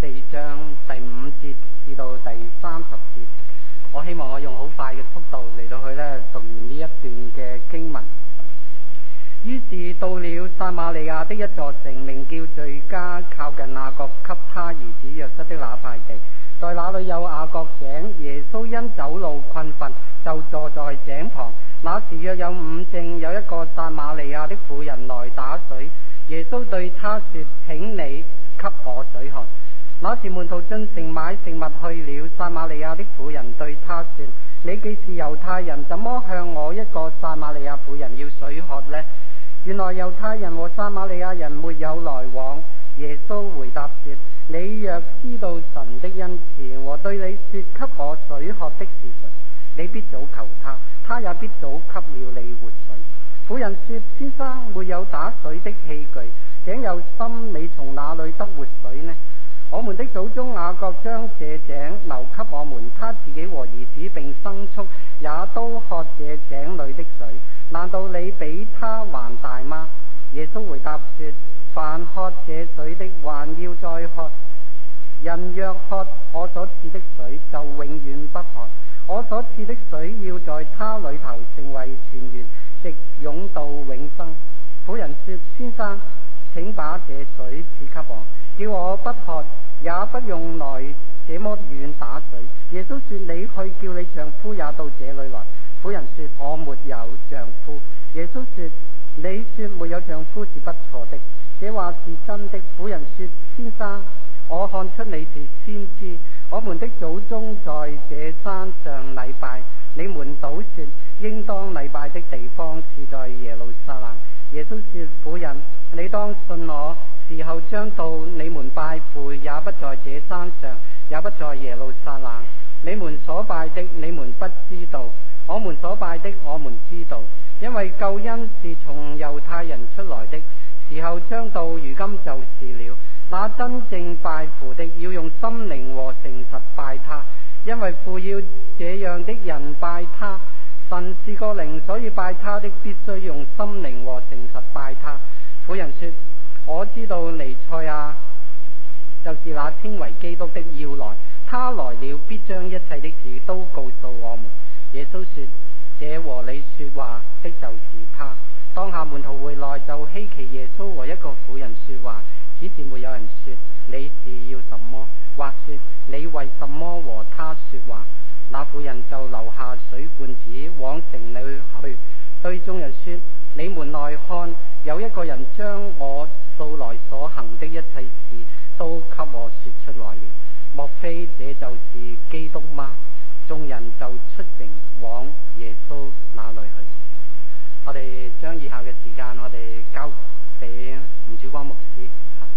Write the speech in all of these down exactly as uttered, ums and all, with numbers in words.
四章第五節至到第三十節。我希望我用好快嘅速度嚟到去咧讀完呢一段嘅經文。於是到了撒瑪利亞的一座城，名叫敘加，靠近雅各給他兒子約瑟的那塊地，在那裏有雅各井。耶穌因走路困乏，就坐在井旁。那時約有午正，有一個撒瑪利亞的婦人來打水。耶穌對他說：請你給我水喝。那時門徒進城買食物去了。撒瑪利亞的婦人對他說：你既是猶太人，怎麼向我一個撒瑪利亞婦人要水喝呢？原來猶太人和撒瑪利亞人沒有來往。耶穌回答說：你若知道神的恩賜和對你說給我水喝的是誰，你必早求他，他也必早給了你活水。婦人說：先生，沒有打水的器具，井又深，你從哪裏得活水呢？我們的祖宗雅各將這井留給我們，他自己和兒子並牲畜也都喝這井裏的水，難道你比他還大嗎？耶穌回答說：凡喝這水的，還要再喝；人若喝我所賜的水，就永遠不渴。我所賜的水要在他裏頭成為泉源，直湧到永生。婦人說：先生，請把這水賜給我，叫我不渴，也不用來這麼遠打水。耶穌說：你去叫你丈夫也到這裏來。婦人說：我沒有丈夫。耶穌說：你說沒有丈夫是不錯的，這話是真的。婦人說：先生，我看出你是先知。我們的祖宗在這山上禮拜，你們倒說應當禮拜的地方是在耶路撒冷。耶穌說：婦人，你當信我，時候將到，你們拜父也不在這山上，也不在耶路撒冷。你們所拜的，你們不知道；我們所拜的，我們知道。因為救恩是從猶太人出來的，時候將到，如今就是了。那真正拜父的，要用心靈和誠實拜他，因為父要這樣的人拜他。神是個靈，所以拜他的必須用心靈和誠實拜他。婦人說：我知道彌賽亞就是那稱為基督的要來，他來了必將一切的事都告訴我們。耶穌說：這和你說話的就是他。當下門徒回來，就希奇耶穌和一個婦人說話，只是沒有人說你是要什麼，或說你為什麼和他說話。那婦人就留下水罐子往城裏去，對眾人說：你們來看，有一個人將我素來所行的一切事都給我說出來了，莫非這就是基督嗎？眾人就出城往耶穌那裏去。我哋將以下嘅時間我哋交俾吳主光牧師。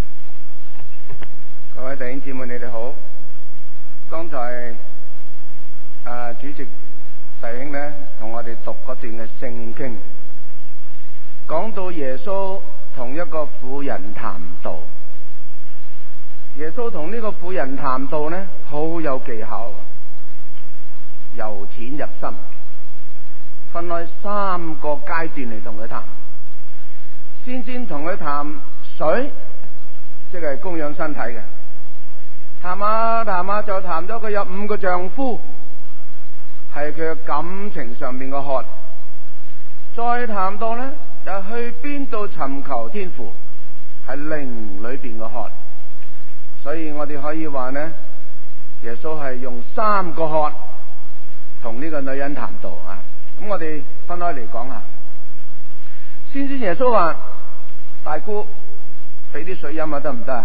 各位弟兄姊妹，你哋好。剛才啊主席弟兄呢同我哋讀嗰段嘅聖經，講到耶穌同一個婦人談道。耶穌同呢個婦人談道呢，好有技巧，由淺入深，分開三個階段嚟同佢談。先先同佢談水，即係供養身體嘅。談下談下就談咗佢有五個丈夫，係佢嘅感情上面嘅渴。再談到呢，就去邊度尋求天父，係靈裏邊嘅渴。所以我哋可以話呢，耶穌係用三個渴同呢個女人談道啊。咁我哋分開嚟講下。先先耶穌話：大姑，俾啲水飲下得唔得啊？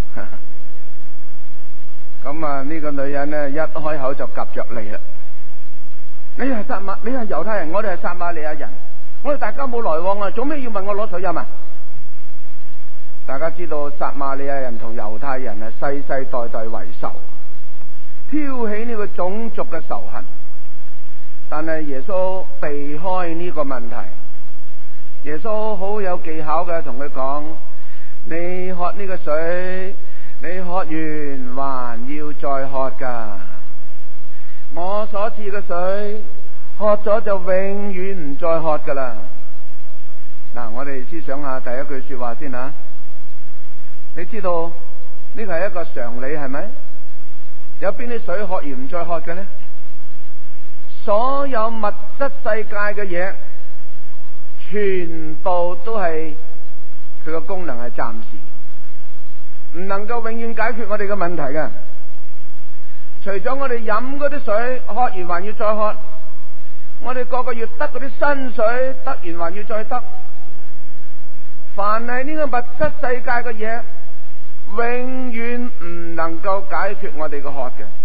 咁啊呢個女人呢，一開口就夾着嚟啦。你係撒瑪，你係猶太人，我哋係撒瑪利亞人，我哋大家冇來往啊，做咩要問我攞水飲啊？大家知道撒瑪利亞人同猶太人係世世代代為仇，挑起呢個種族嘅仇恨。但係耶穌避開呢個問題，耶穌好有技巧嘅同佢講：你喝呢個水，你喝完還要再喝噶。我所賜嘅水，喝咗就永遠唔再喝噶啦。嗱，我哋思想下第一句說話先吓。你知道呢個係一個常理，係咪？有邊啲水喝完唔再喝嘅呢？所有物質世界嘅嘢，全部都係佢個功能係暫時，唔能夠永遠解決我哋嘅問題嘅。除咗我哋飲嗰啲水，喝完還要再喝，我哋個個月得嗰啲新水，得完還要再得。凡係呢個物質世界嘅嘢，永遠唔能夠解決我哋嘅渴嘅。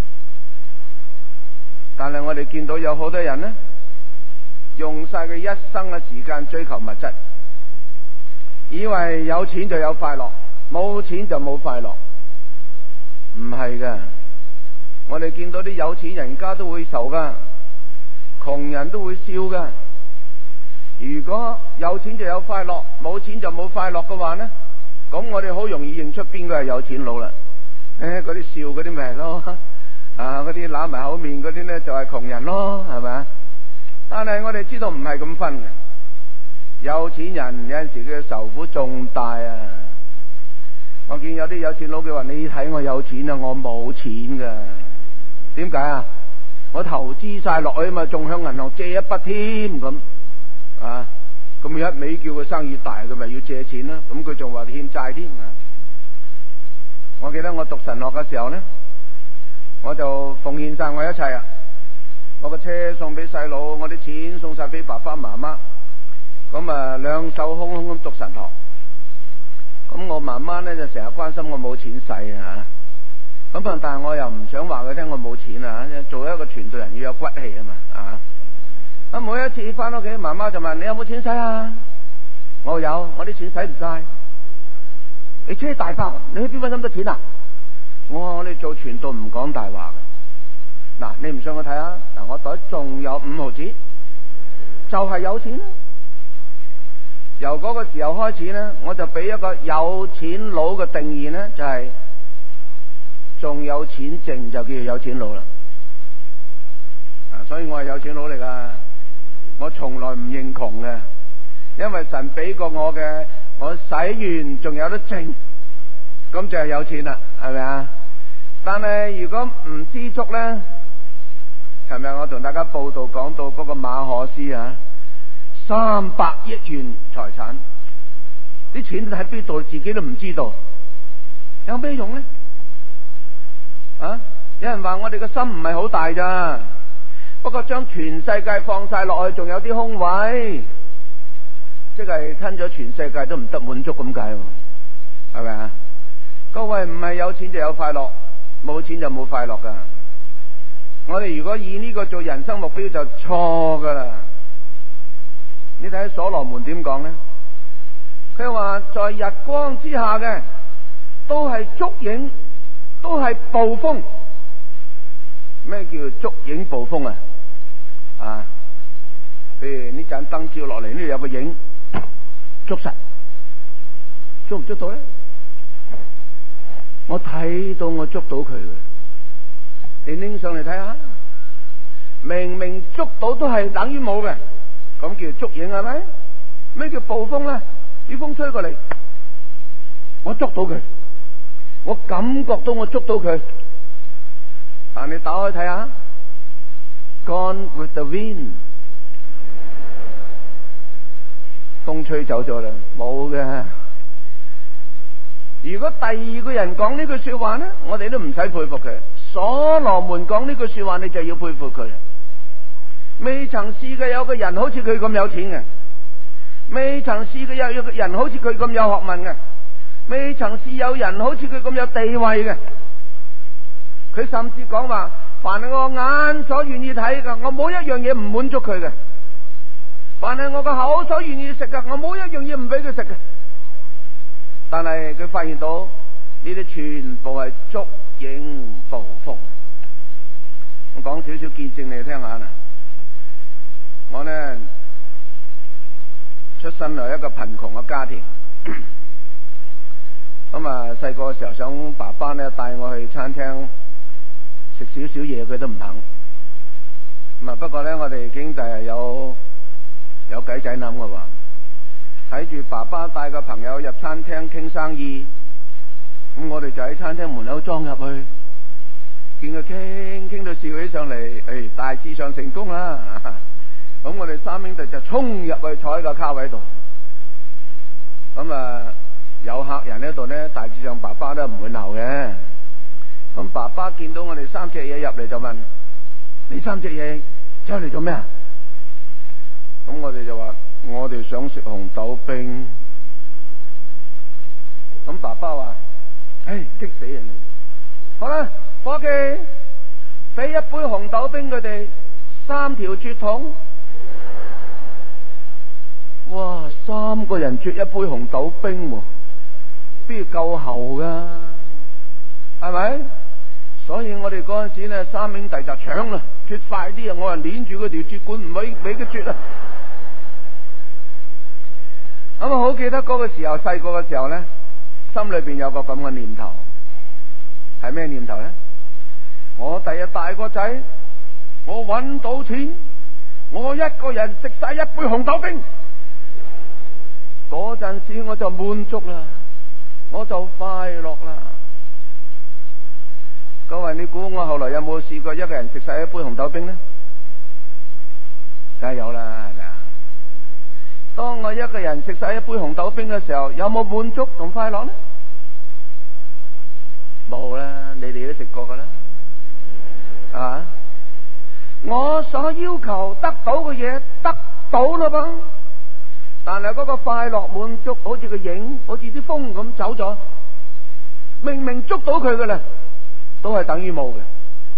但係我哋見到有好多人呢，用晒佢一生嘅時間追求物質，以為有錢就有快樂，冇錢就冇快樂。唔係噶，我哋見到啲有錢人家都會愁噶，窮人都會笑噶。如果有錢就有快樂，冇錢就冇快樂嘅話呢，咁我哋好容易認出邊個係有錢佬啦。誒，嗰啲笑嗰啲咪係咯，啊，嗰啲揦埋口面嗰啲呢就係窮人咯，係咪啊？但係我哋知道唔係咁分嘅，有錢人有陣時佢嘅愁苦仲大啊！我見有啲有錢佬佢話：你睇我有錢啊，我冇錢噶。點解啊？我投資晒落去嘛，仲向銀行借一筆添咁啊！咁一味叫佢生意大，佢咪要借錢啦？咁佢仲話欠債添啊！我記得我讀神學嘅時候呢，我就奉獻晒我一切啊！我個車送俾細佬，我啲錢送晒俾爸爸媽媽，咁啊兩手空空咁讀神學。咁我媽媽呢就成日關心我冇錢使啊，咁啊但係我又唔想話佢聽我冇錢啊，做一個傳道人要有骨氣啊嘛啊！咁每一次翻屋企，媽媽就問你有冇錢使啊？我有，我啲錢使唔晒。你車大包，你去邊搵咁多錢啊？我話我哋做傳道唔講大話嘅。嗱，你唔信我睇下，嗱，我袋仲有五毫子，就係有錢啦。由嗰個時候開始呢，我就俾一個有錢佬嘅定義呢，就係仲有錢剩就叫做有錢佬啦。啊，所以我係有錢佬嚟噶，我從來唔認窮嘅，因為神俾過我嘅，我使完仲有得剩，咁就係有錢啦，係咪啊？但係如果唔知足呢，琴日我同大家報道講到嗰個馬可斯啊，三百億元財產，啲錢喺邊度自己都唔知道，有咩用呢？啊！有人話我哋個心唔係好大咋，不過將全世界放晒落去，仲有啲空位，即係吞咗全世界都唔得滿足咁解，係咪啊？各位，唔係有錢就有快樂，冇錢就冇快樂噶。我哋如果以呢個做人生目標就錯噶啦。你睇所羅門點講呢？佢話在日光之下嘅都係燭影，都係暴風。咩叫燭影暴風啊？啊，譬如呢盞燈照落嚟，呢度有個影，捉實，捉唔捉到咧？我睇到我捉到佢嘅，你拎上嚟睇下，明明捉到都係等於冇嘅。咁叫燭影係咪？咩叫暴風咧？啲風吹過嚟，我捉到佢，我感覺到我捉到佢。但你打開睇下 ，Gone with the wind， 風吹走咗啦，冇嘅。如果第二個人講呢句說話呢，我哋都唔使佩服佢。所羅門講呢句說話，你就要佩服佢。未曾試過有個人好似佢咁有錢嘅，未曾試過有個人好似佢咁有學問嘅，未曾試有人好似佢咁有地位嘅。佢甚至講話，凡係我眼所願意睇嘅，我冇一樣嘢唔滿足佢嘅；凡係我個口所願意食嘅，我冇一樣嘢唔俾佢食嘅。但係佢發現到呢啲全部係燭影暴風。我講少少見證你聽下啦。我呢出身係一個貧窮嘅家庭，咁啊細個嘅時候想爸爸呢帶我去餐廳食少少嘢，佢都唔肯。咁啊不過呢，我哋兄弟係有有計仔諗嘅喎，睇住爸爸帶個朋友入餐廳傾生意， 咁我哋就喺餐廳門口裝入去，見佢傾傾到笑起上嚟，誒、哎，大致上成功啦。咁我哋三兄弟就衝入去坐喺個卡位度。咁啊，有客人呢度呢，大致上爸爸都唔會鬧嘅。咁爸爸見到我哋三隻嘢入嚟就問：你三隻嘢走嚟做咩啊？咁我哋就話：我哋想食紅豆冰。咁爸爸話：唉，激死人！好啦，伙計，俾一杯紅豆冰佢哋，三條啜筒。哇！三個人啜一杯紅豆冰喎，邊夠喉噶？係咪？所以我哋嗰陣時咧，三兄弟就搶啦，啜快啲啊！我話捏住嗰條啜管，唔可以俾佢啜啊！咁啊，好記得嗰個時候，細個嘅時候咧，心裏邊有個咁嘅念頭，係咩念頭咧？我第日大個仔，我搵到錢，我一個人食晒一杯紅豆冰。嗰陣時我就滿足啦，我就快樂啦。各位，你估我後來有冇試過一個人食晒一杯紅豆冰呢？梗係有啦，係咪啊？當我一個人食晒一杯紅豆冰嘅時候，有冇滿足同快樂呢？冇啦，你哋都食過噶啦，係嘛？我所要求得到嘅嘢得到啦噃。但係嗰個快樂滿足，好似個影，好似啲風咁走咗。明明捉到佢嘅啦，都係等於冇嘅。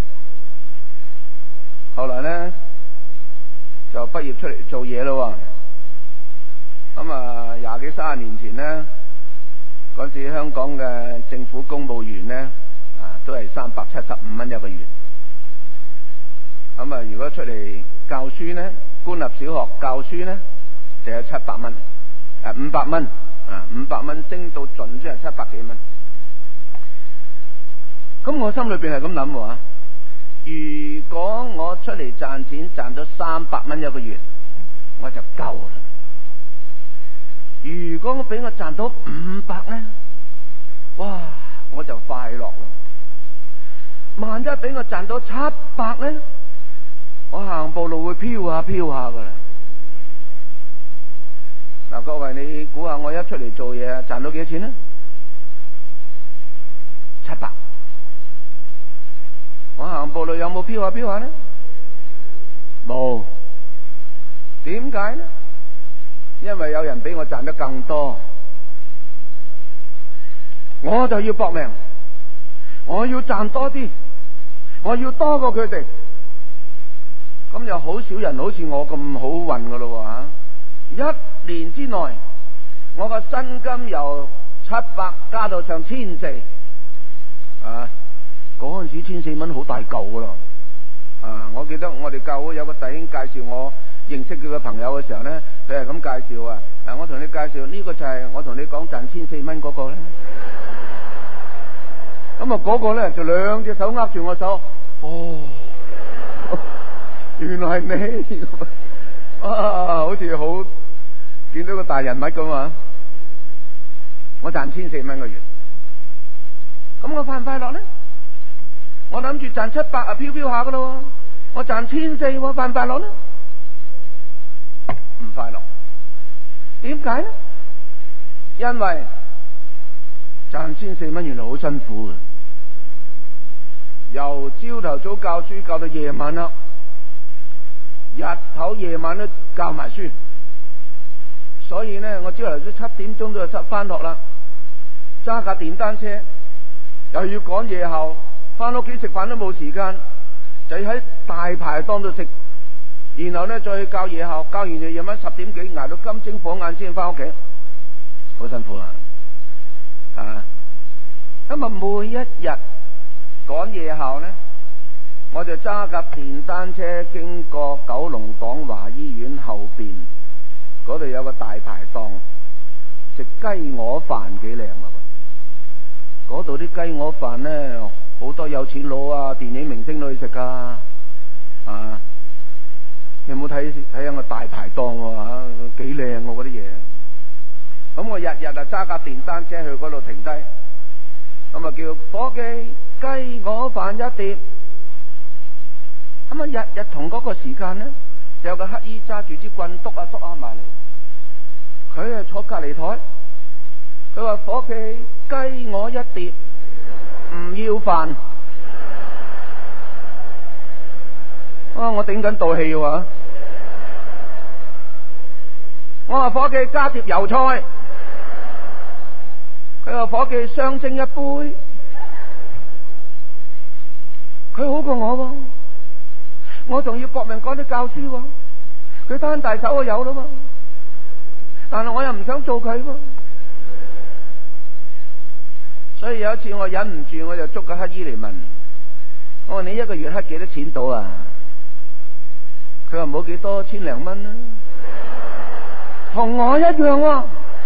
後來呢，就畢業出嚟做嘢咯。咁啊，廿幾三十年前呢，嗰時香港嘅政府公務員呢，啊，都係三百七十五蚊一個月。咁啊，如果出嚟教書呢，官立小學教書呢，就有七百蚊，誒五百蚊，啊五百蚊升到盡先係七百幾蚊。咁我心裏邊係咁諗喎，如果我出嚟賺錢賺到三百蚊一個月，我就夠啦。如果我俾我賺到五百咧，哇，我就快樂啦。萬一俾我賺到七百咧，我行步路會飄下飄下噶啦。嗱，各位你估下，我一出嚟做嘢賺到幾多錢呢？七百。我行步路有冇飄下飄下呢？冇。點解呢？因為有人比我賺得更多，我就要搏命，我要賺多啲，我要多過佢哋。咁又好少人好似我咁好運噶咯吓。一年之內，我個薪金由七百加到上千四，啊！嗰陣時千四蚊好大嚿噶咯，啊！我記得我哋教會有個弟兄介紹我認識佢嘅朋友嘅時候咧，佢係咁介紹啊！啊，我同你介紹呢個就係我同你講賺千四蚊嗰個咧。咁啊，嗰個咧就兩隻手握住我手，哦，原來係你。啊，好似好見到個大人物咁啊！我賺千四蚊個月，咁我快唔快樂呢？我諗住賺七百啊，飄飄下噶咯。我賺千四，我快唔快樂呢？唔快樂。點解呢？因為賺千四蚊原來好辛苦嘅，由朝頭早教書教到夜晚黑。日頭夜晚都教埋書，所以呢，我朝頭早七點鐘就執翻學啦，揸架電單車，又要趕夜校，翻屋企食飯都冇時間，就喺大排檔度食，然後呢，再去教夜校，教完就夜晚十點幾挨到金睛火眼先翻屋企，好辛苦啊！啊，咁啊每一日趕夜校呢，我就揸架電單車經過九龍廣華醫院後邊，嗰度有個大排檔，食雞鵝飯幾靚啊！嗰度啲雞鵝飯呢，好多有錢佬啊、電影明星都去食噶，啊！你有冇睇睇下個大排檔喎？幾靚喎嗰啲嘢。咁我日日啊揸架電單車去嗰度停低，咁咁啊叫伙計雞我飯一碟。咁啊日日同嗰個時間咧，就有個乞衣揸住支棍篤下篤下埋嚟，佢啊坐隔離台，佢話伙計雞我一碟，唔要飯。啊！我頂緊道氣喎，我話伙計加碟油菜，佢話伙計雙蒸一杯，佢好過我喎，我仲要搏命趕啲教書喎，佢攤大手就有啦嘛，但係我又唔想做佢喎，所以有一次我忍唔住，我就捉個乞衣嚟問，我話你一個月乞幾多錢到啊？佢話冇幾多，千零蚊啦，同我一樣喎。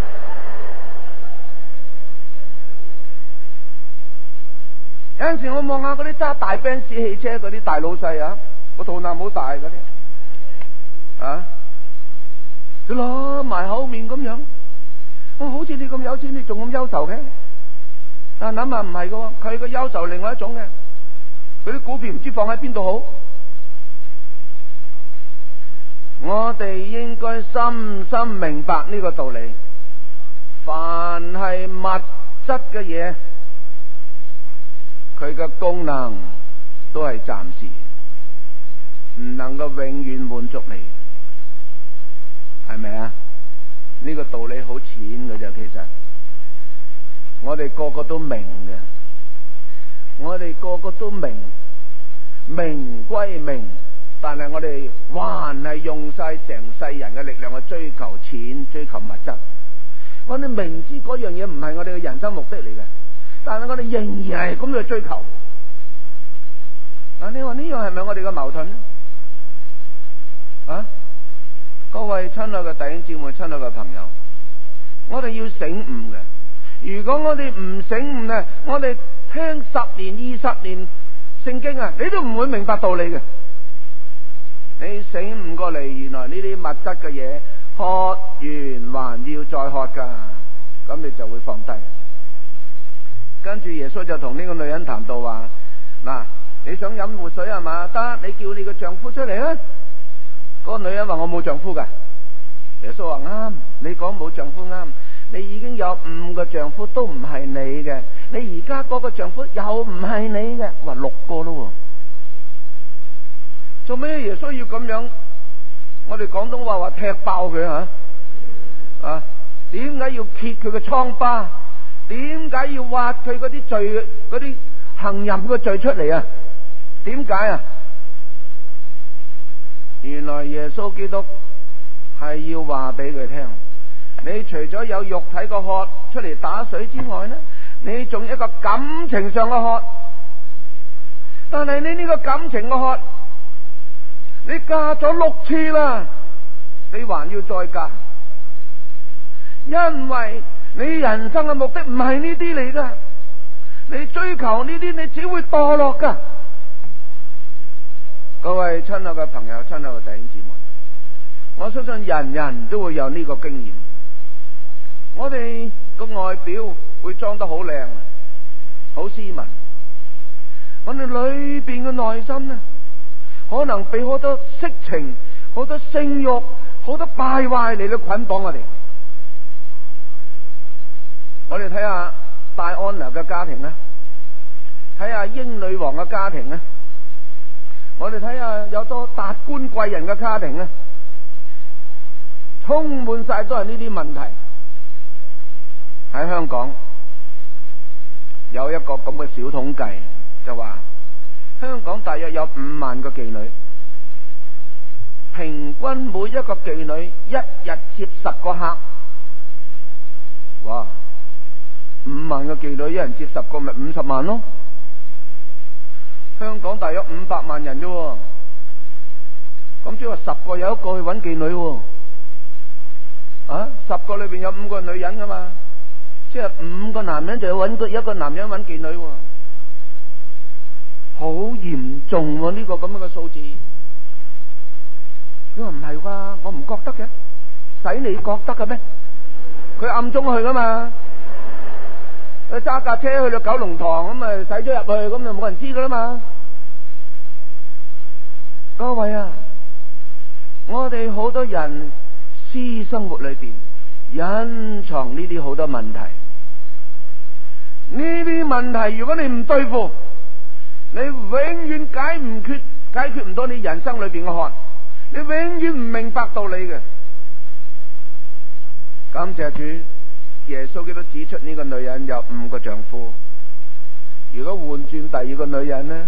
有陣時我望下嗰啲揸大奔馳汽車嗰啲大老細啊，個肚腩好大嗰啲，啊，佢攞埋口面咁樣，我好似你咁有錢，你仲咁憂愁嘅？但係諗下唔係噶，佢個憂愁另外一種嘅，佢啲股票唔知放喺邊度好。我哋應該深深明白呢個道理，凡係物質嘅嘢，佢嘅功能都係暫時，唔能夠永遠滿足你，係咪啊？呢個道理好淺嘅啫，其實我哋個個都明嘅，我哋個個都明，明歸明。但係我哋還係用晒成世人嘅力量去追求錢、追求物質。我哋明知嗰樣嘢唔係我哋嘅人生目的嚟嘅，但係我哋仍然係咁去追求。嗱，你話呢樣係咪我哋嘅矛盾呢？啊，各位親愛嘅弟兄姊妹、親愛嘅朋友，我哋要醒悟嘅。如果我哋唔醒悟咧，我哋聽十年、二十年聖經啊，你都唔會明白道理嘅。你醒悟過嚟，原來呢啲物質嘅嘢，喝完還要再喝噶，咁你就會放低。跟住耶穌就同呢個女人談到話：嗱，你想飲活水係嘛？得，你叫你個丈夫出嚟啦。嗰個女人話：我冇丈夫噶。耶穌話：啱，你講冇丈夫啱，你已經有五個丈夫都唔係你嘅，你而家嗰個丈夫又唔係你嘅，話六個咯。做咩耶穌要咁樣？我哋廣東話話踢爆佢吓啊！點解要揭佢嘅瘡疤？點解要挖佢嗰啲罪、嗰啲行淫嘅罪出嚟啊？點解啊？原來耶穌基督係要話俾佢聽，你除咗有肉體個渴出嚟打水之外呢，你仲有一個感情上嘅渴。但係你呢個感情嘅渴，你嫁咗六次啦，你還要再嫁，因為你人生嘅目的唔係呢啲嚟噶，你追求呢啲，你只會墮落噶。各位親愛嘅朋友、親愛嘅弟兄姊妹，我相信人人都會有呢個經驗。我哋個外表會裝得好靚、好斯文，我哋裏邊嘅內心呢，可能被好多色情、好多性欲、好多敗壞嚟到捆綁我哋。我哋睇下戴安娜嘅家庭啦，睇下英女王嘅家庭啦，我哋睇下有多達官貴人嘅家庭啦，充滿晒都係呢啲問題。喺香港有一個咁嘅小統計，就話香港大約有五萬個妓女，平均每一個妓女一日接十個客。哇！五萬個妓女，一人接十個，咪五十萬咯。香港大約五百萬人啫，咁即係話十個有一個去揾妓女，啊，十個裏邊有五個女人噶嘛，即係五個男人就要揾個一個男人揾妓女，好嚴重喎，呢個咁樣嘅數字。佢話唔係啩，我唔覺得嘅，使你覺得嘅咩？佢暗中去噶嘛。 佢揸架車去到九龍塘咁咪駛咗入去，咁就冇人知噶啦嘛。各位啊，我哋好多人私生活裏邊隱藏呢啲好多問題，呢啲問題如果你唔對付，你永遠解唔決解決唔到你人生裏邊嘅渴，你永遠唔明白道理嘅。感謝主，耶穌基督指出呢個女人有五個丈夫，如果換轉第二個女人呢，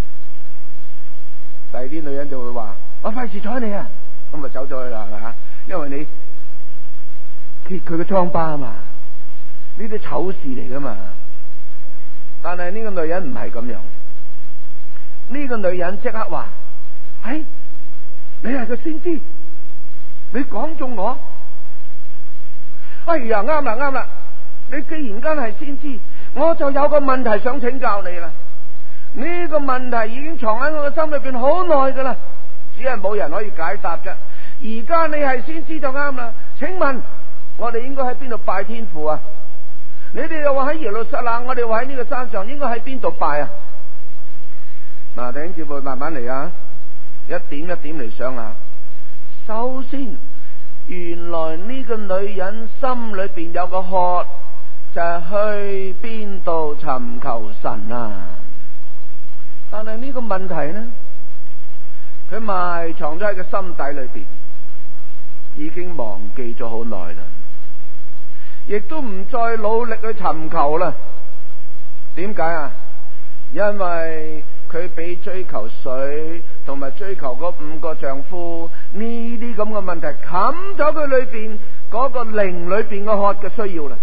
第二啲女人就會話：我費事睬你啊，咁咪走咗去啦，係咪？因為你揭佢嘅瘡疤啊嘛，呢啲醜事嚟噶嘛。但係呢個女人唔係咁樣，呢個女人即刻話：哎，你係個先知，你講中我。哎呀，啱啦啱啦！你既然間係先知，我就有個問題想請教你啦。呢個問題已經藏喺我嘅心裏邊好耐噶啦，只係冇人可以解答啫。而家你係先知就啱啦。請問我哋應該喺邊度拜天父啊？你哋又話喺耶路撒冷，我哋話喺呢個山上，應該喺邊度拜啊？嗱，弟兄姊妹慢慢嚟啊，一點一點嚟想下。首先，原來呢個女人心裏邊有個渴，就係去邊度尋求神啊！但係呢個問題呢，佢埋藏咗喺個心底裏邊，已經忘記咗好耐啦，亦都唔再努力去尋求啦。點解啊？因為佢俾追求水同埋追求嗰五個丈夫呢啲咁嘅問題冚咗佢裏邊嗰個靈裏邊嘅渴嘅需要啦。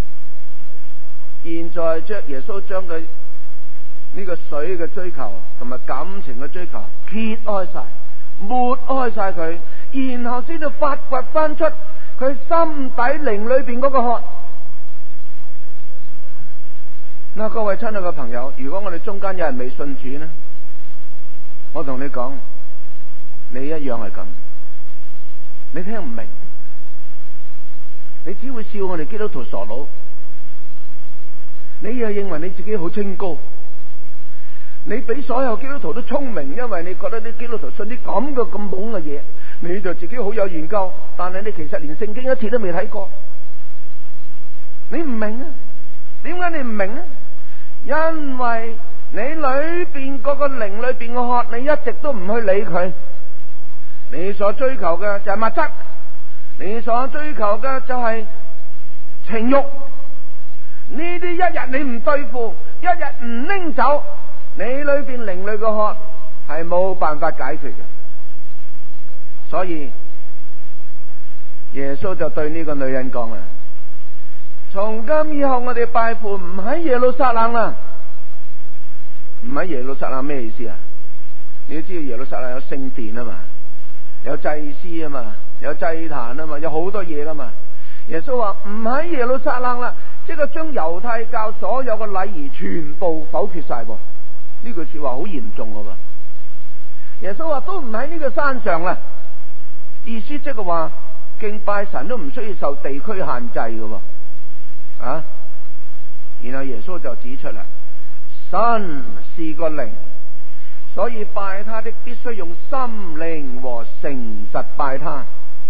現在將耶穌將佢呢個水嘅追求同埋感情嘅追求揭開晒、抹開晒佢，然後先至發掘翻出佢心底靈裏邊嗰個渴。嗱，各位親愛嘅朋友，如果我哋中間有人未信主呢，我同你講，你一樣係咁，你聽唔明，你只會笑我哋基督徒傻佬，你又認為你自己好清高，你比所有基督徒都聰明，因為你覺得啲基督徒信啲咁嘅咁懵嘅嘢，你就自己好有研究，但係你其實連聖經一次都未睇過，你唔明啊？點解你唔明啊？因為你裏邊嗰個靈裏邊嘅渴，你一直都唔去理佢。你所追求嘅就係物質，你所追求嘅就係情欲。呢啲一日你唔對付，一日唔拎走，你裏邊靈裏嘅渴係冇辦法解決嘅。所以耶穌就對呢個女人講啦：從今以後我哋拜父唔喺耶路撒冷啦。唔喺耶路撒冷咩意思啊？你都知道耶路撒冷有聖殿啊嘛，有祭司啊嘛，有祭壇啊嘛，有好多嘢噶嘛。耶穌話唔喺耶路撒冷啦，即係將猶太教所有嘅禮儀全部否決晒噃。呢句說話好嚴重噶噃。耶穌話都唔喺呢個山上啦，意思即係話敬拜神都唔需要受地區限制噶喎。啊，然後耶穌就指出啦，神是個靈，所以拜他的必須用心靈和誠實拜他，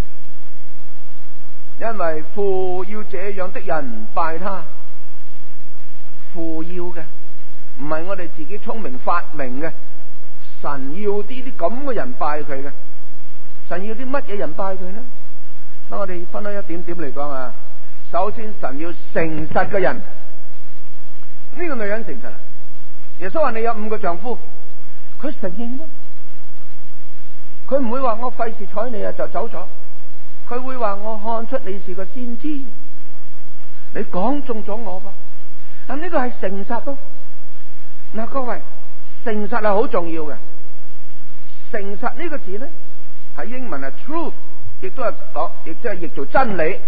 因為父要這樣的人拜他。父要嘅唔係我哋自己聰明發明嘅，神要啲啲咁嘅人拜佢嘅。神要啲乜嘢人拜佢呢？等我哋分開一點點嚟講啊。首先，神要誠實嘅人。呢、這個女人誠實。耶穌話你有五個丈夫，佢承認咯。佢唔會話我費事睬你啊就走咗，佢會話我看出你是個先知，你講中咗我噃。但呢個係誠實咯。嗱，各位，誠實係好重要嘅。誠實呢個字咧，喺英文係 truth， 亦都係講，亦即係譯做真理。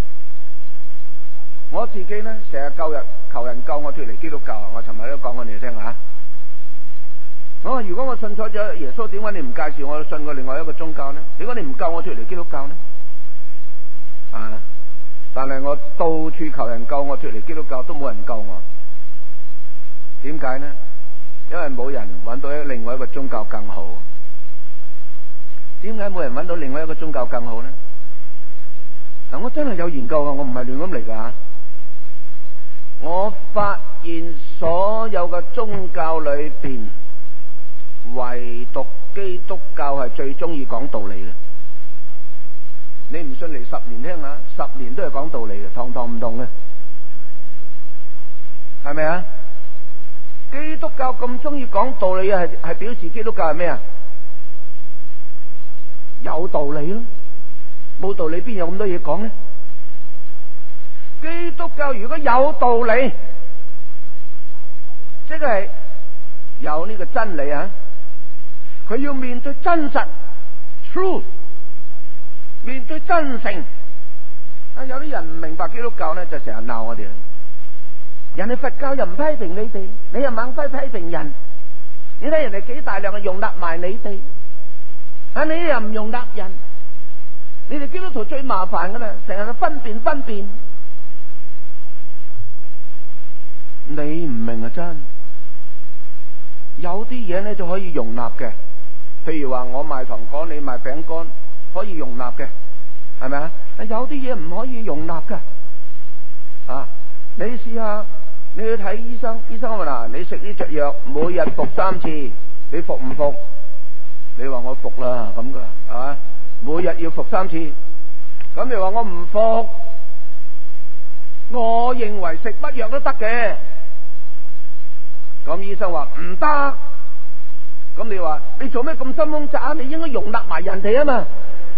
我自己咧成日救人求人救我脫離基督教，我尋日都講過你哋聽下。我話如果我信錯咗耶穌，點解你唔介紹我信過另外一個宗教呢？點解你唔救我脫離基督教呢？啊！ 但係我到處求人救我脱離基督教，都冇人救我。點解呢？因為冇人揾到另外一個宗教更好。點解冇人揾到另外一個宗教更好呢？嗱，我真係有研究啊，我唔係亂咁嚟噶。我發現所有嘅宗教裏邊，唯獨基督教係最中意講道理嘅。你唔信嚟十年聽下，十年都係講道理嘅，堂堂唔同嘅，係咪啊？基督教咁中意講道理啊，係係表示基督教係咩啊？有道理咯，冇道理邊有咁多嘢講呢？基督教如果有道理，即係有呢個真理啊，佢要面對真實 truth， 面對真誠。啊，有啲人唔明白基督教咧，就成日鬧我哋。人哋佛教又唔批評你哋，你又猛批批評人。你睇人哋幾大量嘅容納埋你哋，啊，你又唔容納人。你哋基督徒最麻煩噶啦，成日分辨分辨。你唔明啊，真有啲嘢咧就可以容納嘅，譬如話我賣糖果，你賣餅乾，可以容納嘅，係咪啊？有啲嘢唔可以容納噶。啊，你試下，你去睇醫生，醫生話嗱，你食呢隻藥，每日服三次，你服唔服？你話我服啦，咁噶，係嘛？每日要服三次，咁你話我唔服？我認為食乜藥都得嘅。咁醫生話唔得，咁你話你做咩咁心胸窄啊？你應該容納埋人哋啊嘛。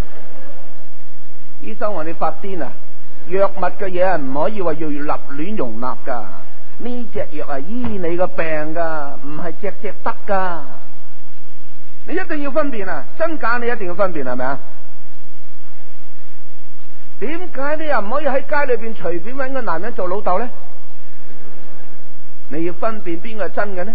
醫生話你發癲啊！藥物嘅嘢啊，唔可以話要立亂容納噶。呢隻藥係醫你個病噶，唔係隻隻得噶。你一定要分辨啊，真假你一定要分辨，係咪啊？點解你又唔可以喺街裏邊隨便搵個男人做老豆呢？你要分辨邊個係真嘅呢？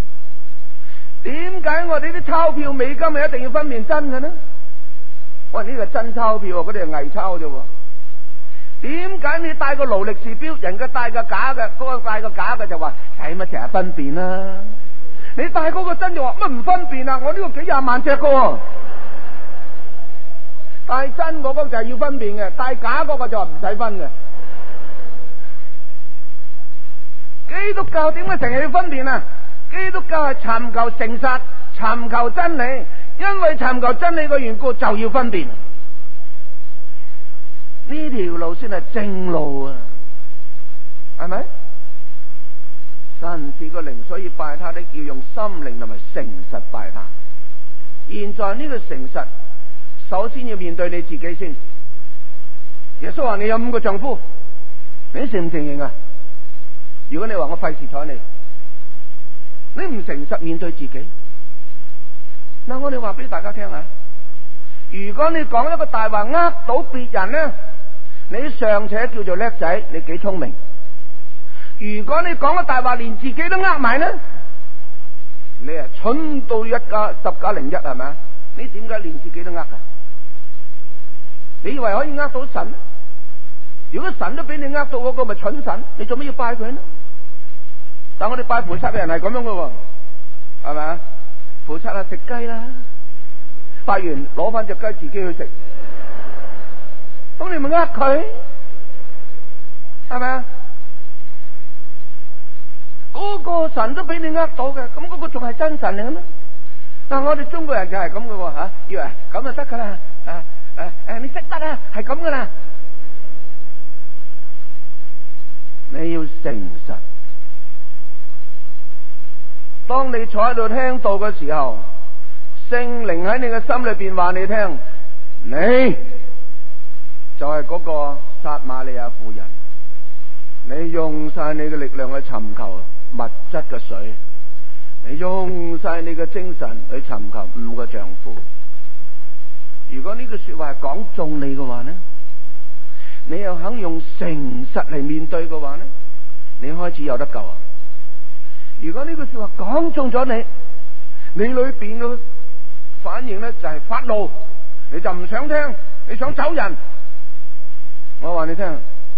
點解我哋啲鈔票美金咪一定要分辨真嘅呢？喂，呢個真鈔票，嗰啲係偽鈔啫。點解你戴個勞力士錶，人家戴個假嘅，嗰個戴個假嘅就話使乜成日分辨啦？你戴嗰個真就話乜唔分辨啊？我呢個幾廿萬隻個，戴真嗰個就係要分辨嘅，戴假嗰個就話唔使分嘅。基督教點解成日要分辨啊？基督教係尋求誠實，尋求真理，因為尋求真理嘅緣故就要分辨。呢條路先係正路啊，係咪？神是個靈，所以拜他的要用心靈同埋誠實拜他。現在呢個誠實，首先要面對你自己先。耶穌話你有五個丈夫，你承唔承認啊？如果你話我費事睬你，你唔誠實面對自己。嗱，我哋話俾大家聽啊，如果你講一個大話呃到別人呢，你尚且叫做叻仔，你幾聰明。如果你講個大話連自己都呃埋呢，你啊蠢到一加十加零一，係咪啊？你點解連自己都呃噶？你以為可以呃到神？如果神都俾你呃到嗰個，咪蠢神？你做咩要拜佢呢？但我哋拜菩薩嘅人係咁樣噶，係咪啊？菩薩啊，食雞啦，拜完攞翻隻雞自己去食，咁你咪呃佢，係咪啊？嗰個神都俾你呃到嘅，咁嗰個仲係真神嚟嘅咩？但我哋中國人就係咁嘅吓，以為咁就得噶啦，誒誒誒，你識得啊，係咁噶啦。你要誠實。當你坐喺度聽道嘅時候，聖靈喺你嘅心裏邊話你聽，你就係嗰個撒瑪利亞婦人，你用晒你嘅力量去尋求物質嘅水，你用晒你嘅精神去尋求五個丈夫。如果呢句說話係講中你嘅話呢，你又肯用誠實嚟面對嘅話呢，你開始有得救啊！如果呢句說話講中咗你，你裏邊嘅反應呢就係發怒，你就唔想聽，你想走人。我話你聽，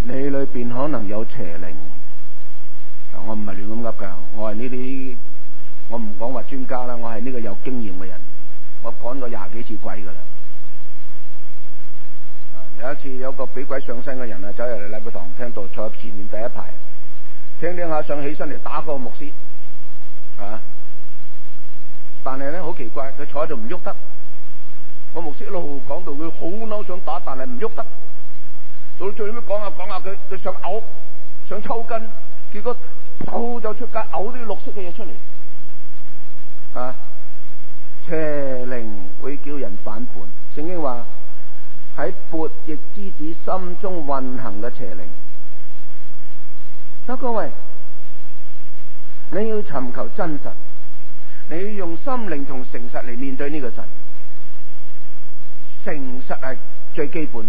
你裏邊可能有邪靈。我唔係亂咁噏噶，我係呢啲，我唔講話專家啦，我係呢個有經驗嘅人，我趕過廿幾次鬼噶啦。有一次有個俾鬼上身嘅人啊，走入嚟禮拜堂聽到，坐喺前面第一排，聽聽下想起身嚟打嗰個牧師，啊！但係咧好奇怪，佢坐喺度唔喐得，個牧師一路講到佢好嬲想打，但係唔喐得，到最尾講下講下佢佢想嘔，想抽筋，結果走就出街嘔啲綠色嘅嘢出嚟，啊！邪靈會叫人反叛，聖經話喺悖逆之子心中運行嘅邪靈。得各位，你要尋求真實，你要用心靈同誠實嚟面對呢個神。誠實係最基本，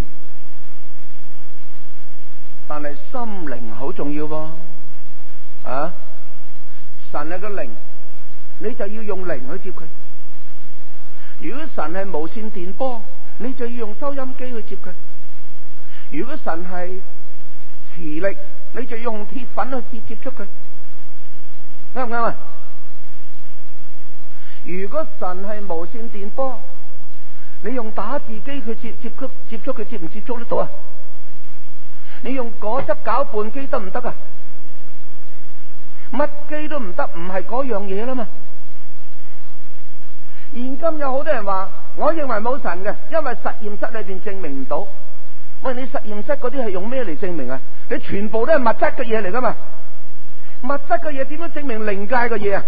但係心靈好重要噃。啊，神係個靈，你就要用靈去接佢。如果神係無線電波，你就要用收音機去接佢；如果神係磁力，你就要用鐵粉去接接觸佢，啱唔啱啊？如果神係無線電波，你用打字機去接接觸接觸佢，接唔接觸得到啊？你用果汁攪拌機得唔得啊？乜機都唔得，唔係嗰樣嘢啦嘛。現今有好多人話，我認為冇神嘅，因為實驗室裏邊證明唔到。喂，你實驗室嗰啲係用咩嚟證明啊？你全部都係物質嘅嘢嚟噶嘛？物質嘅嘢點樣證明靈界嘅嘢啊？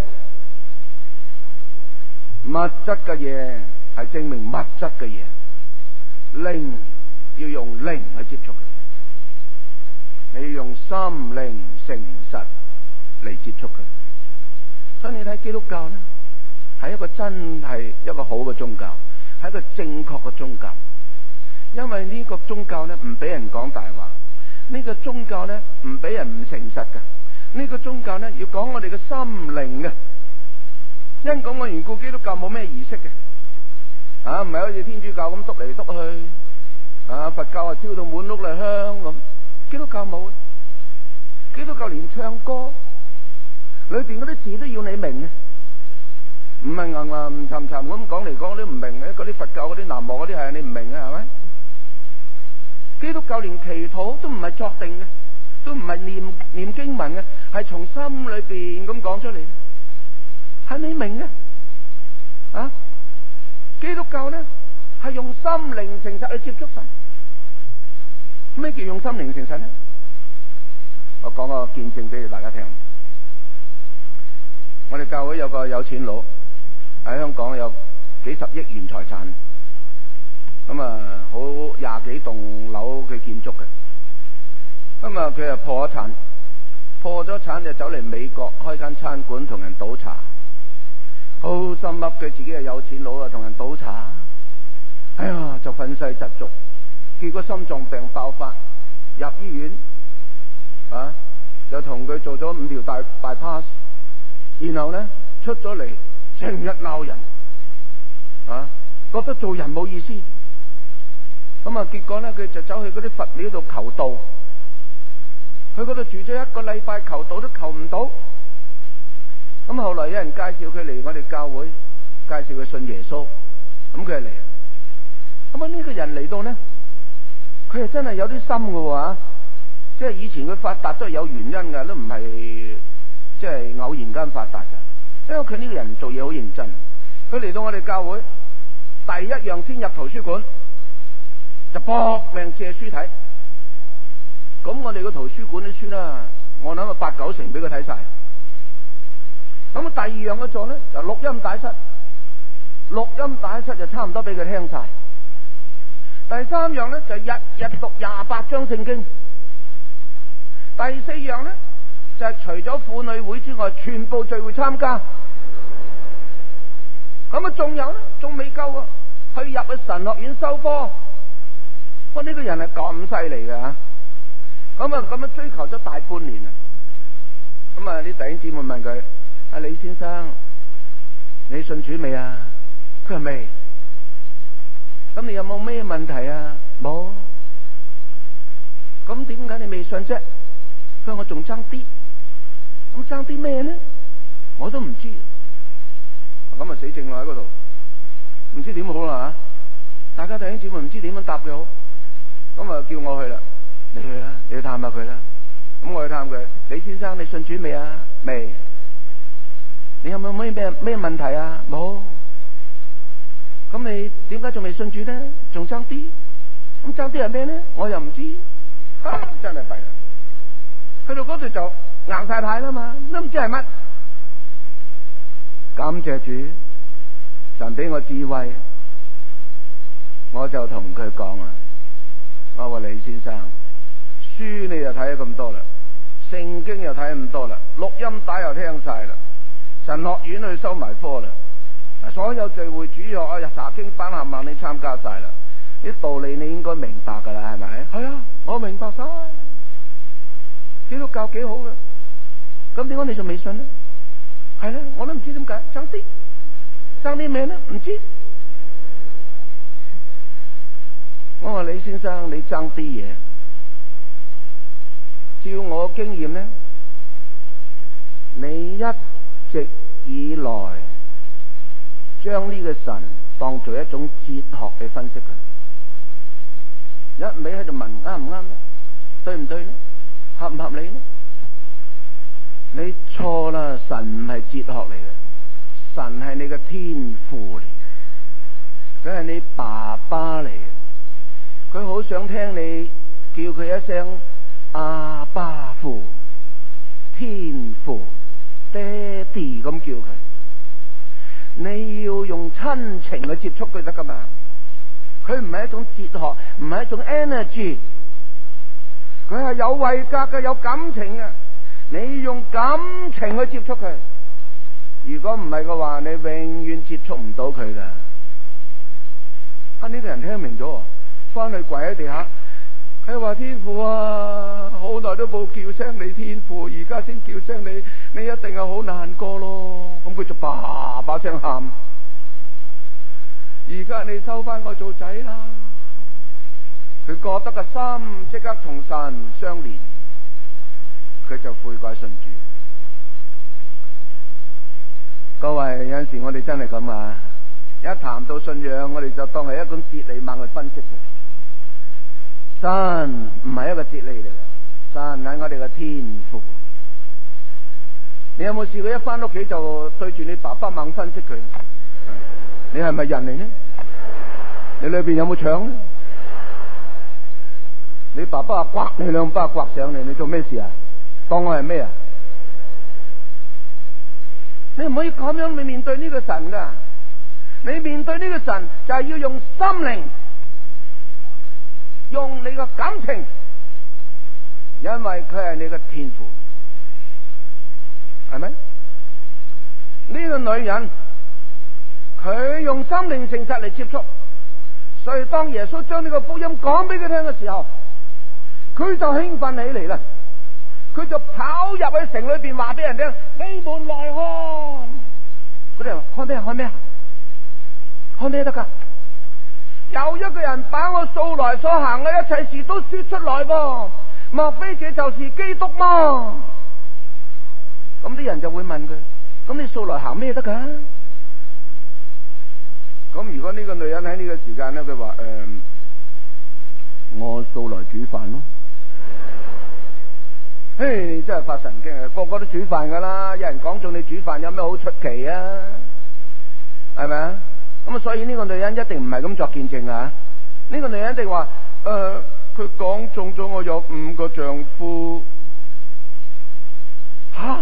物質嘅嘢係證明物質嘅嘢，靈要用靈去接觸佢，你要用心靈誠實嚟接觸佢。所以你睇基督教咧，係一個真係一個好嘅宗教，係一個正確嘅宗教。因為呢個宗教咧唔俾人講大話，呢個宗教咧唔俾人唔誠實嘅，呢個宗教咧要講我哋嘅心靈嘅。因咁嘅緣故，基督教冇咩儀式嘅，啊唔係好似天主教咁篤嚟篤去，啊佛教啊燒到滿屋嚟香咁，基督教冇。基督教連唱歌裏邊嗰啲字都要你明嘅，唔係硬硬沉沉咁講嚟講都唔明嘅。嗰啲佛教嗰啲南無嗰啲係你唔明嘅係咪？基督教連祈禱都唔係作定嘅，都唔係念念經文嘅，係從心裏邊咁講出嚟，係你明嘅啊？基督教咧係用心靈誠實去接觸神。咩叫用心靈誠實咧？我講個見證俾大家聽。我哋教會有個有錢佬喺香港有幾十億元財產，咁啊好廿幾棟樓佢建築嘅，咁啊佢又破咗產，破咗產就走嚟美國開間餐館同人倒茶，好心噏佢自己係有錢佬啊，同人倒茶，哎呀就憤世嫉俗，結果心臟病爆發入醫院，啊就同佢做咗五條大 bypass。然後咧出咗嚟，成日鬧人，啊，覺得做人冇意思。咁啊，結果咧佢就走去嗰啲佛廟度求道，去嗰度住咗一個禮拜，求道都求唔到。咁後來有人介紹佢嚟我哋教會，介紹佢信耶穌，咁佢就嚟。咁啊呢個人嚟到咧，佢係真係有啲心嘅喎，即係以前佢發達都係有原因嘅，都唔係。即係偶然間發達嘅，因為佢呢個人做嘢好認真。佢嚟到我哋教會，第一樣先入圖書館，就搏命借書睇。咁我哋個圖書館啲書啦，我諗啊八九成俾佢睇晒。咁第二樣嘅做咧，就錄音帶室，錄音帶室就差唔多俾佢聽晒。第三樣咧就日日讀廿八章聖經。第四樣咧，就係除咗婦女會之外，全部聚會參加。咁啊，仲有咧，仲未夠啊，去入去神學院修科。哇！呢個人係咁犀利嘅吓。咁啊，咁樣追求咗大半年啊。咁啊，啲弟兄姊妹問佢：阿李先生，你信主未啊？佢話未。咁你有冇咩問題啊？冇。 咁點解你未信啫？佢話我仲爭啲，咁爭啲咩呢？我都唔知，咁啊死剩落喺嗰度，唔知點好啦吓！大家弟兄姊妹唔知點樣答佢好，咁啊叫我去啦，你去啦，你去探下佢啦。咁我去探佢，李先生你信主未啊？未。你有冇咩咩咩問題啊？冇。咁你點解仲未信主呢？仲爭啲？咁爭啲係咩呢？我又唔知。啊，真係弊啦！去到嗰度就硬晒牌啦嘛，都唔知係乜。感謝主，神俾我智慧，我就同佢講啊，我話李先生，書你又睇咗咁多啦，聖經又睇咁多啦，錄音帶又聽晒啦，神學院去收埋科啦，所有聚會主日啊、查經班冚唪唥你參加晒啦，啲道理你應該明白噶啦，係咪？係啊，我明白晒。基督教幾好嘅，咁點解你仲未信呢？係咧，我都唔知點解，爭啲，爭啲咩呢？唔知。我話李先生，你爭啲嘢，照我經驗呢，你一直以來將呢個神當做一種哲學去分析佢，一味喺度問啱唔啱呢？對唔對呢？合唔合理呢？你錯啦！神唔係哲學嚟嘅，神係你嘅天父嚟，佢係你爸爸嚟嘅，佢好想聽你叫佢一聲阿爸父、天父、爹哋咁叫佢。你要用親情去接觸佢得噶嘛？佢唔係一種哲學，唔係一種 energy。佢係有位格嘅，有感情嘅。你用感情去接觸佢，如果唔係嘅話，你永遠接觸唔到佢噶。啊，呢個人聽明咗，翻去跪喺地下，佢話天父啊，好耐都冇叫聲你天父，而家先叫聲你，你一定係好難過咯。咁佢就叭叭聲喊，而家你收翻我做仔啦。佢覺得個心即刻同神相連，佢就悔改信主。各位，有陣時我哋真係咁啊！一談到信仰，我哋就當係一種哲理猛去分析佢。神唔係一個哲理嚟嘅，神係我哋嘅天父。你有冇試過一翻屋企就對住你爸爸猛分析佢？你係咪人嚟呢？你裏邊有冇腸呢？你爸爸啊，刮你兩巴，刮上嚟，你做咩事啊？當我係咩啊？你唔可以咁樣去面對呢個神噶。你面對呢個神就係要用心靈，用你個感情，因為佢係你嘅天父，係咪？呢個女人佢用心靈誠實嚟接觸，所以當耶穌將呢個福音講俾佢聽嘅時候，佢就興奮起嚟啦。佢就跑入去城裏邊話俾人聽：你們來看！嗰啲人話：看咩？看咩？看咩得噶？有一個人把我素來所行嘅一切事都說出來噃，莫非這就是基督嗎？咁啲人就會問佢：咁你素來行咩得噶？咁如果呢個女人喺呢個時間咧，佢話：誒、呃，我素來煮飯咯。嘿，你真係發神經啊！個個都煮飯噶啦，有人講中你煮飯有咩好出奇啊？係咪啊？咁啊，所以呢個女人一定唔係咁作見證啊！呢個女人一定話：誒、呃，佢講中咗我有五個丈夫。吓？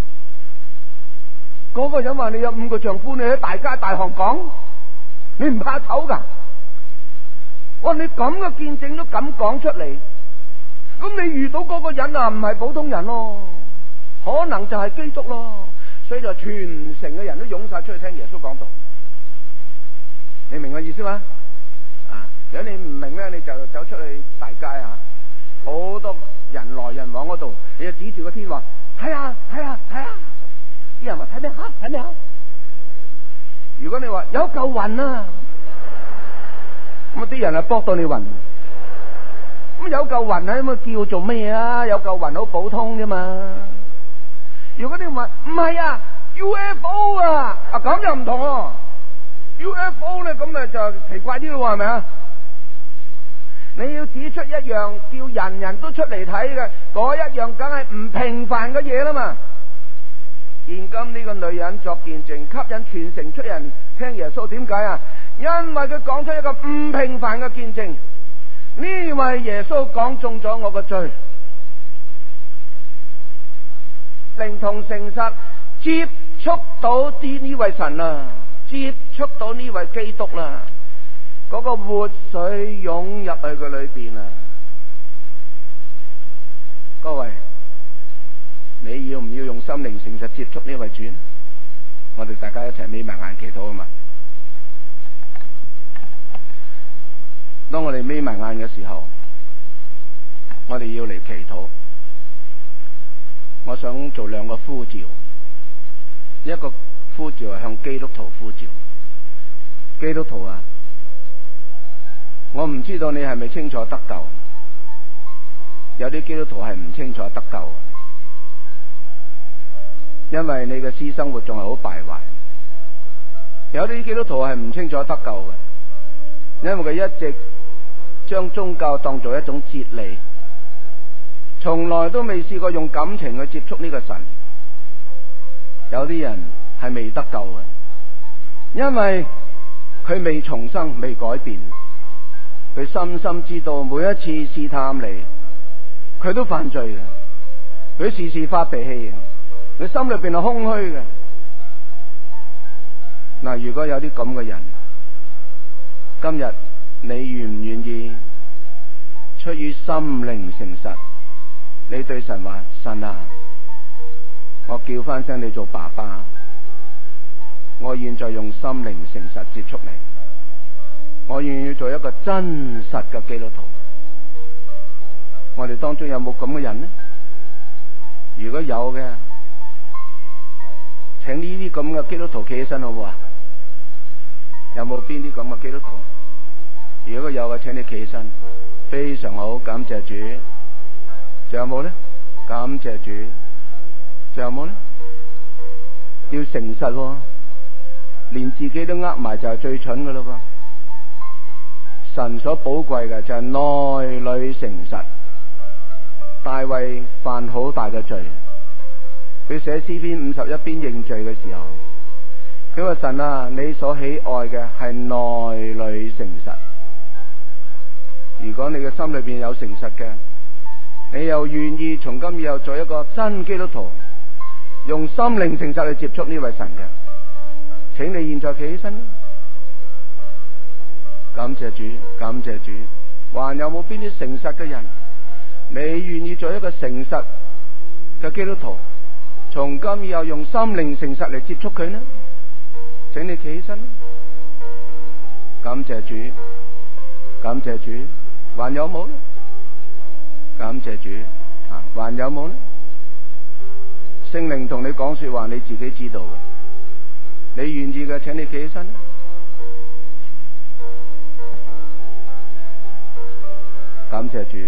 嗰個人話你有五個丈夫，你喺大街大巷講，你唔怕醜噶？哇！你咁嘅見證都敢講出嚟？咁你遇到嗰個人啊，唔係普通人咯，可能就係基督咯，所以就全城嘅人都湧晒出去聽耶穌講道。你明我意思嗎？啊，如果你唔明咧，你就走出去大街啊，好多人來人往嗰度，你就指住個天話：睇下睇下睇下！啲人話：睇咩吓？睇咩吓？如果你話有嚿雲啊，咁啊啲人啊搏到你暈。咁咁有嚿雲喺咁叫做咩啊？有嚿雲好普通啫嘛。如果你話唔係啊 U F O 啊，啊咁又唔同喎。U F O 咧咁咪就奇怪啲咯，係咪啊？你要指出一樣叫人人都出嚟睇嘅嗰一樣，梗係唔平凡嘅嘢啦嘛。現今呢個女人作見證，吸引全城出人聽耶穌，點解啊？因為佢講出一個唔平凡嘅見證。呢位耶穌講中咗我個罪，靈同誠實接觸到啲呢位神啊，接觸到呢位基督啦，嗰個活水湧入去佢裏邊啊！各位，你要唔要用心靈誠實接觸呢位主？我哋大家一齊眯埋眼祈禱啊嘛！當我哋眯埋眼嘅時候，我哋要嚟祈禱。我想做兩個呼召，一個呼召係向基督徒呼召。基督徒啊，我唔知道你係咪清楚得救？有啲基督徒係唔清楚得救，因為你嘅私生活仲係好敗壞。有啲基督徒係唔清楚得救嘅，因為佢一直將宗教當做一種哲理，從來都未試過用感情去接觸呢個神。有啲人係未得救嘅，因為佢未重生，未改變。佢深深知道每一次試探嚟，佢都犯罪嘅，佢時時發脾氣嘅，佢心裏邊係空虛嘅。嗱，如果有啲咁嘅人，今日你願唔願意出於心靈誠實，你對神話：神啊，我叫翻聲你做爸爸，我現在用心靈誠實接觸你，我願意做一個真實嘅基督徒。我哋當中有冇咁嘅人呢？如果有嘅，請呢啲咁嘅基督徒企起身好唔好啊？有冇邊啲咁嘅基督徒？如果有嘅，請你企起身。非常好，感謝主。仲有冇呢？感謝主。仲有冇呢？要誠實喎，連自己都呃埋就係最蠢噶咯噃。神所寶貴嘅就係內裏誠實。大衛犯好大嘅罪，佢寫詩篇五十一篇認罪嘅時候，佢話：神啊，你所喜愛嘅係內裏誠實。如果你嘅心裏邊有誠實嘅，你又願意從今以後做一個真基督徒，用心靈誠實去接觸呢位神嘅，請你現在企起身。感謝主，感謝主。還有冇邊啲誠實嘅人？你願意做一個誠實嘅基督徒，從今以後用心靈誠實嚟接觸佢呢？請你企起身。感謝主，感謝主。還有冇呢？感謝主啊！還有冇呢？聖靈同你講說話，你自己知道嘅。你願意嘅，請你企起身。感謝主。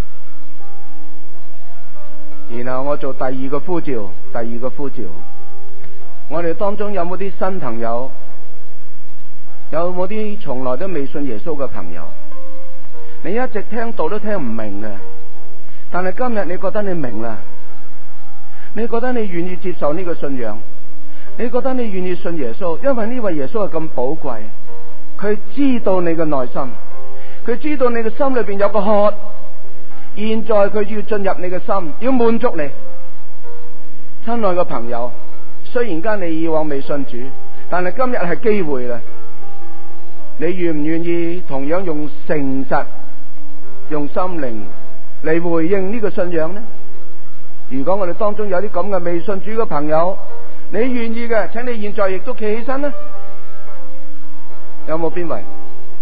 然後我做第二個呼召，第二個呼召。我哋當中有冇啲新朋友？有冇啲從來都未信耶穌嘅朋友？你一直聽道都聽唔明嘅，但係今日你覺得你明啦，你覺得你願意接受呢個信仰，你覺得你願意信耶穌，因為呢位耶穌係咁寶貴，佢知道你嘅內心，佢知道你嘅心裏邊有個渴，現在佢要進入你嘅心，要滿足你。親愛嘅朋友，雖然間你以往未信主，但係今日係機會啦，你願唔願意同樣用誠實用心靈嚟回應呢個信仰呢？如果我哋當中有啲咁嘅未信主嘅朋友，你願意嘅，請你現在亦都企起身啦。有冇邊位？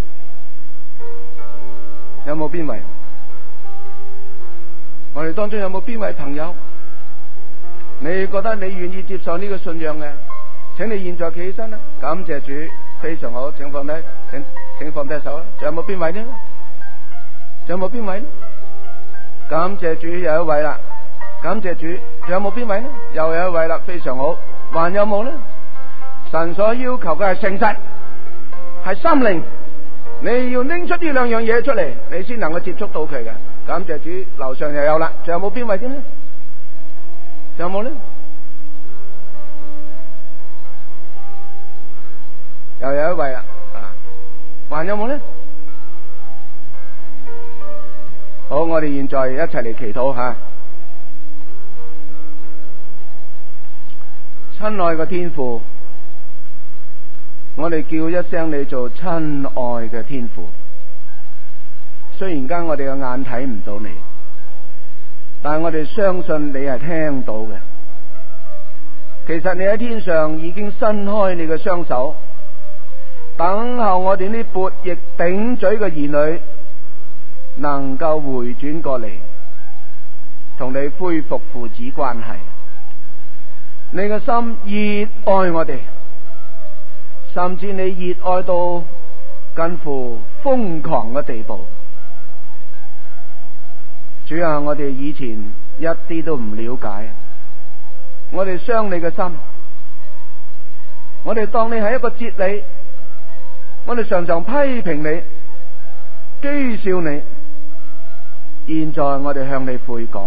有冇邊位？我哋當中有冇邊位朋友？你覺得你願意接受呢個信仰嘅，請你現在企起身啦。感謝主，非常好，請放低，請請放低手啦。仲有冇邊位呢？仲有冇邊位呢？ 感謝主，有一位啦，感謝主，仲有冇邊位呢？又有一位啦，非常好。還有冇呢？神所要求嘅係誠實，係心靈，你要拎出呢兩樣嘢出嚟，你先能夠接觸到佢嘅。感謝主，樓上又有啦，仲有冇邊位添呢？仲有冇呢？又有一位啦，啊，還有冇呢？好，我哋現在一齊嚟祈禱吓。親愛嘅天父，我哋叫一聲你做親愛嘅天父。雖然間我哋嘅眼睇唔到你，但係我哋相信你係聽到嘅。其實你喺天上已經伸開你嘅雙手，等候我哋呢悖逆頂嘴嘅兒女能夠回轉過嚟，同你恢復父子關係。你嘅心熱愛我哋，甚至你熱愛到近乎瘋狂嘅地步。主啊，我哋以前一啲都唔了解，我哋傷你嘅心，我哋當你係一個哲理，我哋常常批評你、譏笑你。現在我哋向你悔改，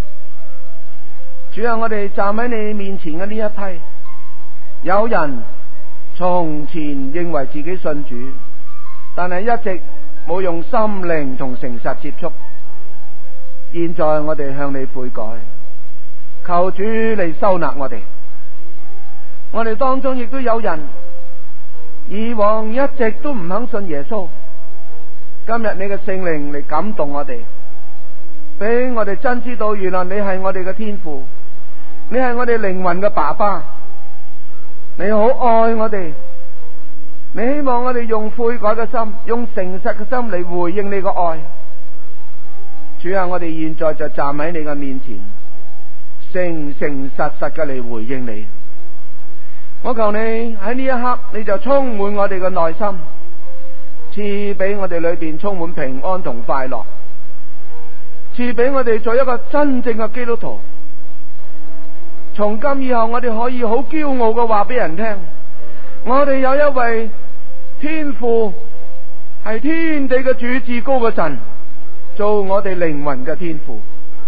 主啊，我哋站喺你面前嘅呢一批，有人從前認為自己信主，但係一直冇用心靈同誠實接觸。現在我哋向你悔改，求主嚟收納我哋。我哋當中亦都有人以往一直都唔肯信耶穌，今日你嘅聖靈嚟感動我哋，俾我哋真知道原來你係我哋嘅天父，你係我哋靈魂嘅爸爸，你好愛我哋，你希望我哋用悔改嘅心，用誠實嘅心嚟回應你嘅愛。主啊，我哋現在就站喺你嘅面前，誠誠實實嘅嚟回應你。我求你喺呢一刻，你就充滿我哋嘅內心，賜俾我哋裏邊充滿平安同快樂，賜俾我哋做一個真正嘅基督徒。從今以後，我哋可以好驕傲嘅話俾人聽，我哋有一位天父，係天地嘅主，至高嘅神，做我哋靈魂嘅天父。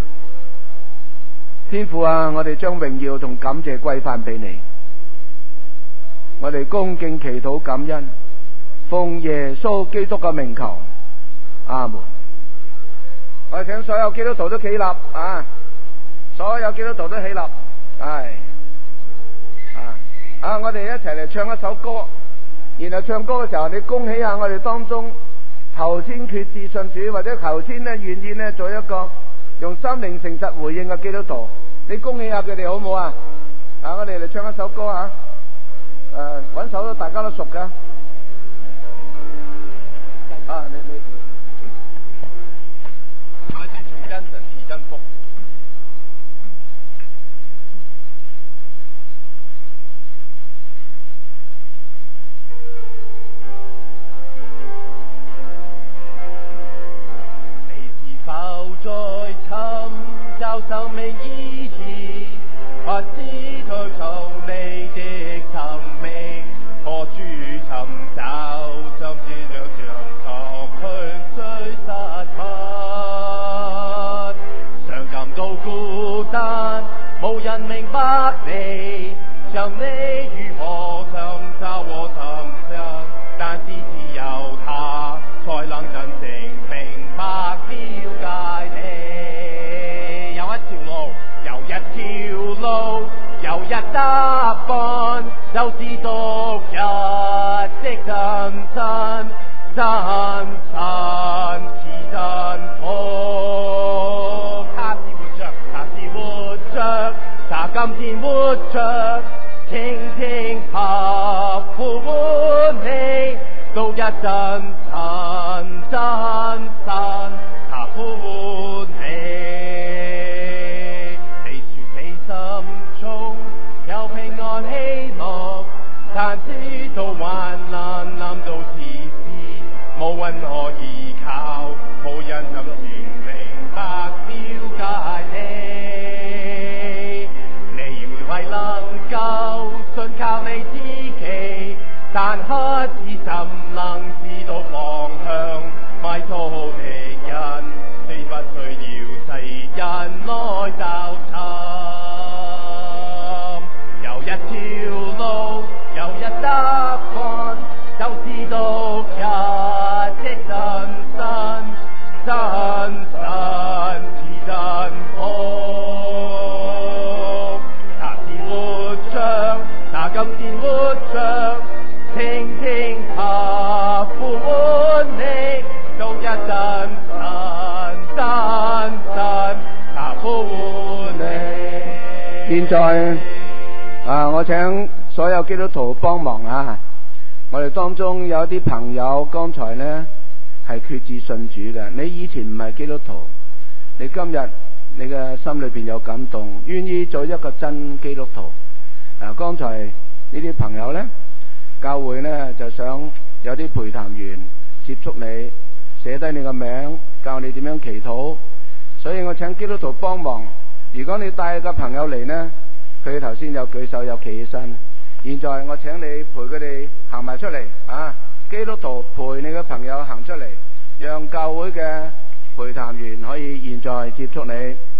天父啊，我哋將榮耀同感謝歸翻俾你，我哋恭敬祈禱感恩，奉耶穌基督嘅名求，阿門。我哋請所有基督徒都起立啊！所有基督徒都起立，係啊啊！我哋一齊嚟唱一首歌，然後唱歌嘅時候，你恭喜下我哋當中頭先決志信主，或者頭先咧願意咧做一個用心靈誠實回應嘅基督徒，你恭喜下佢哋好唔好啊？啊！我哋嚟唱一首歌啊！誒，搵首大家都熟㗎。啊，你你。 我一齊唱真神是真福。你是否在尋找生命意義？或是追求你的生命？何處尋找？甚至讓長途去追失物，常感到孤單，無人明白你，像你如何尋找和尋找，但是只有他才能真正明白了解你。有一條路，有一條路，有一答案，就是獨一的真神，真神是真福。他是活着，他是活着，他今天活着，傾聽他呼喚你，獨一真神，真神，他呼喚你。你說你心中有平安喜樂，但知道患難臨到時時，無人可依靠，無人甚至明白了現在啊，我請所有基督徒幫忙啊！我哋當中有啲朋友剛才呢係決志信主嘅，你以前唔係基督徒，你今日你嘅心裏邊有感動，願意做一個真基督徒。啊，剛才呢啲朋友呢，教會呢就想有啲陪談員接觸你，寫低你個名，教你點樣祈禱。所以我請基督徒幫忙。如果你帶個朋友嚟呢，佢頭先有舉手有企起身。現在我請你陪佢哋行埋出嚟啊！基督徒陪你嘅朋友行出嚟，讓教會嘅陪談員可以現在接觸你。